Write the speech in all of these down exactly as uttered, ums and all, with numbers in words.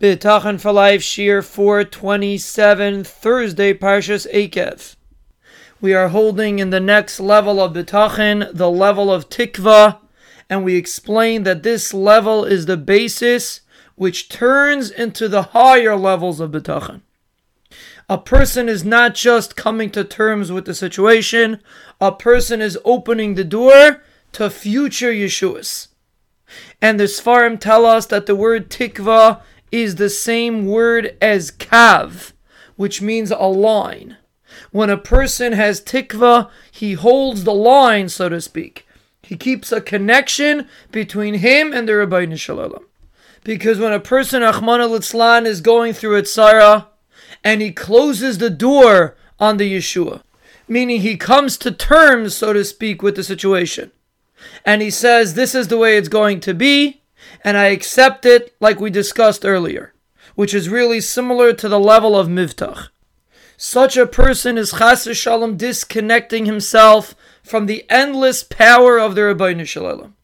B'tachon for Life, Shir four twenty-seven, Thursday, Parshas Eikev. We are holding in the next level of B'tachon, the level of Tikva, and we explained that this level is the basis which turns into the higher levels of B'tachon. A person is not just coming to terms with the situation, a person is opening the door to future Yeshuas. And the Sfarim tell us that the word Tikva is the same word as kav, which means a line. When a person has tikva, he holds the line, so to speak. He keeps a connection between him and the Rabbeinu Shalom. Because when a person, Rachmana litzlan, is going through a tzara, and he closes the door on the Yeshua, meaning he comes to terms, so to speak, with the situation, and he says, this is the way it's going to be, and I accept it like we discussed earlier, which is really similar to the level of Mivtach. Such a person is Chas v'Shalom disconnecting himself from the endless power of the Rabbeinu Shalom.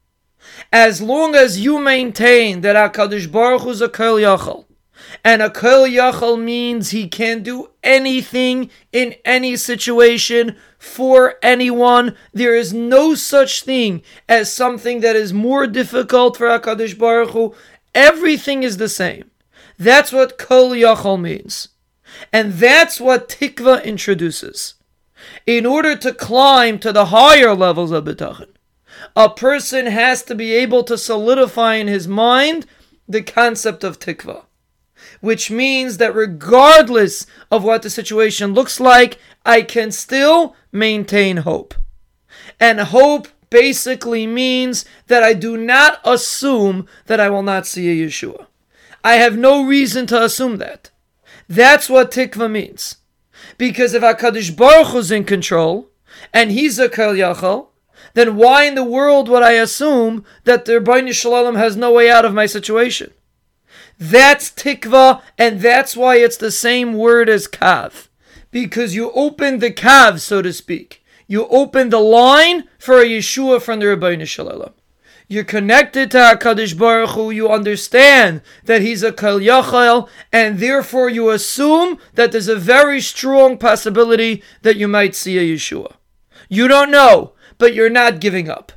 As long as you maintain that HaKadosh Baruch Hu is a Kol Yachal, and a Kol Yachal means he can do anything in any situation for anyone. There is no such thing as something that is more difficult for HaKadosh Baruch Hu. Everything is the same. That's what Kol Yachal means. And that's what Tikva introduces. In order to climb to the higher levels of B'tachon, a person has to be able to solidify in his mind the concept of Tikva, which means that regardless of what the situation looks like, I can still maintain hope. And hope basically means that I do not assume that I will not see a Yeshua. I have no reason to assume that. That's what Tikva means. Because if HaKadosh Baruch Hu is in control, and He's a Kol Yachal, then why in the world would I assume that the Rabbeinu Shalom has no way out of my situation? That's Tikva, and that's why it's the same word as Kav. Because you open the Kav, so to speak. You open the line for a Yeshua from the Rabbeinu Shalom. You're connected to HaKadosh Baruch Hu, you understand that He's a Kol Yachal, and therefore you assume that there's a very strong possibility that you might see a Yeshua. You don't know, but you're not giving up.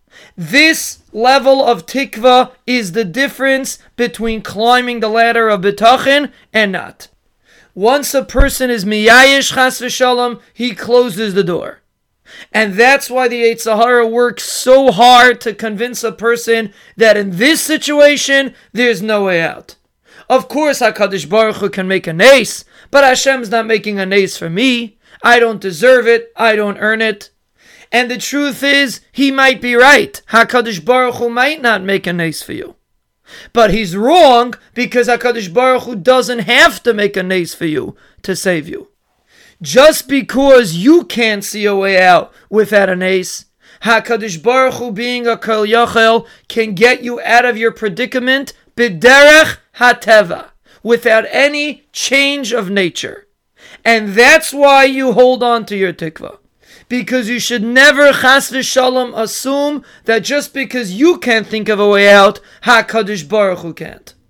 This level of tikva is the difference between climbing the ladder of B'tachon and not. Once a person is miyayish chas v'shalom, he closes the door. And that's why the Yetzer Hara works so hard to convince a person that in this situation, there's no way out. Of course, HaKadosh Baruch Hu can make a nace, but Hashem's not making a nace for me. I don't deserve it. I don't earn it. And the truth is, he might be right. HaKadosh Baruch Hu might not make a nace for you. But he's wrong because HaKadosh Baruch Hu doesn't have to make a nace for you to save you. Just because you can't see a way out without a nace, HaKadosh Baruch Hu, being a Kol Yachal, can get you out of your predicament b'derech hateva, without any change of nature. And that's why you hold on to your tikva. Because you should never, chas v'shalom, assume that just because you can't think of a way out, HaKadosh Baruch Hu can't.